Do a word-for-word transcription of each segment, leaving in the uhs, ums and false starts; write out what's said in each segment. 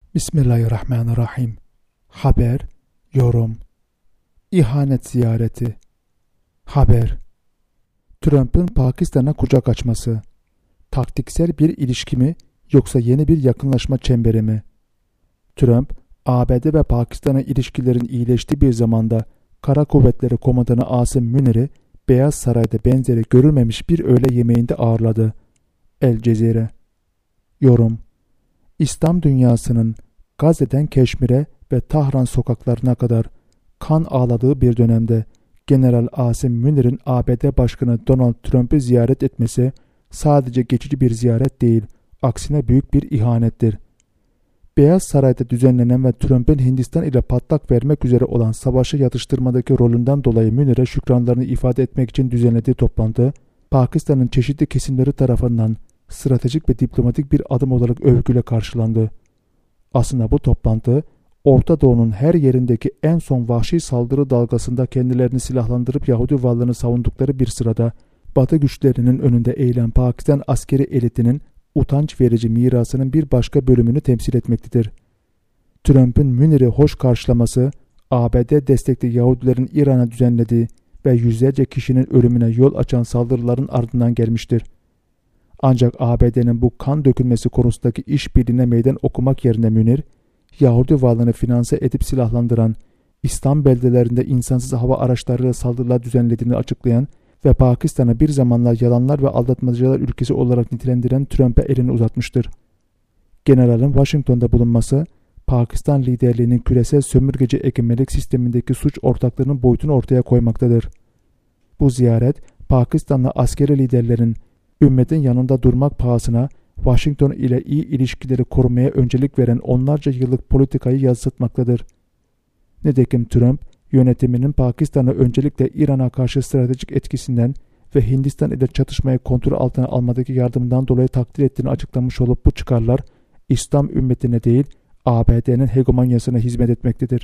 Bismillahirrahmanirrahim. Haber, yorum, ihanet ziyareti. Haber. Trump'ın Pakistan'a kucak açması. Taktiksel bir ilişki mi yoksa yeni bir yakınlaşma çemberi mi? Trump, A B D ve Pakistan'a ilişkilerin iyileştiği bir zamanda Kara Kuvvetleri Komutanı Asim Münir'i Beyaz Saray'da benzeri görülmemiş bir öğle yemeğinde ağırladı. El Cezire. Yorum. İslam dünyasının Gazze'den Keşmir'e ve Tahran sokaklarına kadar kan ağladığı bir dönemde General Asim Münir'in A B D Başkanı Donald Trump'ı ziyaret etmesi sadece geçici bir ziyaret değil, aksine büyük bir ihanettir. Beyaz Saray'da düzenlenen ve Trump'ın Hindistan ile patlak vermek üzere olan savaşı yatıştırmadaki rolünden dolayı Münir'e şükranlarını ifade etmek için düzenlediği toplantı, Pakistan'ın çeşitli kesimleri tarafından stratejik ve diplomatik bir adım olarak övgüyle karşılandı. Aslında bu toplantı, Orta Doğu'nun her yerindeki en son vahşi saldırı dalgasında kendilerini silahlandırıp Yahudi varlığını savundukları bir sırada, Batı güçlerinin önünde eğilen Pakistan askeri elitinin utanç verici mirasının bir başka bölümünü temsil etmektedir. Trump'ın Münir'i hoş karşılaması, A B D destekli Yahudilerin İran'a düzenlediği ve yüzlerce kişinin ölümüne yol açan saldırıların ardından gelmiştir. Ancak A B D'nin bu kan dökülmesi konusundaki işbirliğine meydan okumak yerine Münir, Yahudi varlığını finanse edip silahlandıran, İslam beldelerinde insansız hava araçlarıyla saldırılar düzenlediğini açıklayan ve Pakistan'ı bir zamanlar yalanlar ve aldatmacılar ülkesi olarak nitelendiren Trump'a elini uzatmıştır. Generalin Washington'da bulunması, Pakistan liderliğinin küresel sömürgeci egemenlik sistemindeki suç ortaklığının boyutunu ortaya koymaktadır. Bu ziyaret, Pakistan'la askeri liderlerin ümmetin yanında durmak pahasına Washington ile iyi ilişkileri korumaya öncelik veren onlarca yıllık politikayı yansıtmaktadır. Nitekim Trump, yönetiminin Pakistan'ı öncelikle İran'a karşı stratejik etkisinden ve Hindistan ile çatışmayı kontrol altına almadaki yardımından dolayı takdir ettiğini açıklamış olup bu çıkarlar İslam ümmetine değil A B D'nin hegemonyasına hizmet etmektedir.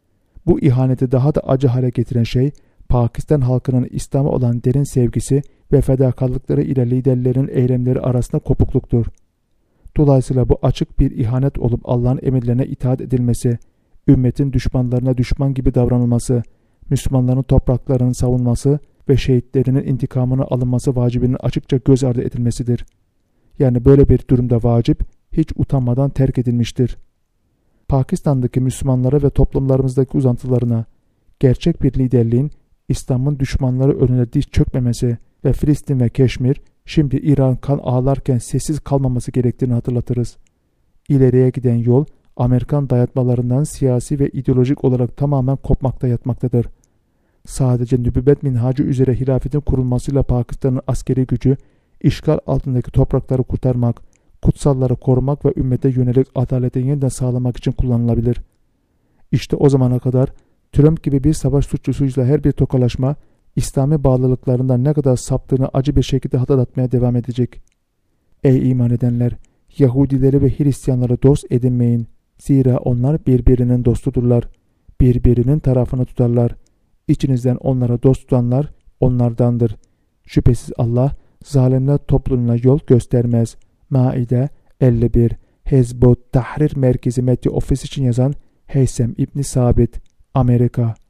Bu ihaneti daha da acı hale getiren şey Pakistan halkının İslam'a olan derin sevgisi ve fedakarlıkları ile liderlerin eylemleri arasında kopukluktur. Dolayısıyla bu açık bir ihanet olup Allah'ın emirlerine itaat edilmesi, ümmetin düşmanlarına düşman gibi davranılması, Müslümanların topraklarının savunması ve şehitlerinin intikamını alınması vacibinin açıkça göz ardı edilmesidir. Yani böyle bir durumda vacip hiç utanmadan terk edilmiştir. Pakistan'daki Müslümanlara ve toplumlarımızdaki uzantılarına gerçek bir liderliğin İslam'ın düşmanları önüne diz çökmemesi ve Filistin ve Keşmir, şimdi İran kan ağlarken sessiz kalmaması gerektiğini hatırlatırız. İleriye giden yol, Amerikan dayatmalarından siyasi ve ideolojik olarak tamamen kopmakta yatmaktadır. Sadece nübüvvet minhacı üzere hilafetin kurulmasıyla Pakistan'ın askeri gücü, işgal altındaki toprakları kurtarmak, kutsalları korumak ve ümmete yönelik adaleti yeniden sağlamak için kullanılabilir. İşte o zamana kadar Trump gibi bir savaş suçlusuyla her bir tokalaşma, İslami bağlılıklarından ne kadar saptığını acı bir şekilde hatırlatmaya devam edecek. Ey iman edenler! Yahudileri ve Hristiyanları dost edinmeyin. Zira onlar birbirinin dostudurlar. Birbirinin tarafını tutarlar. İçinizden onlara dost tutanlar onlardandır. Şüphesiz Allah zalimler topluluğuna yol göstermez. Maide elli bir. Hezbut Tahrir Merkezi Medya Ofisi için yazan Heysem İbni Sabit, Amerika.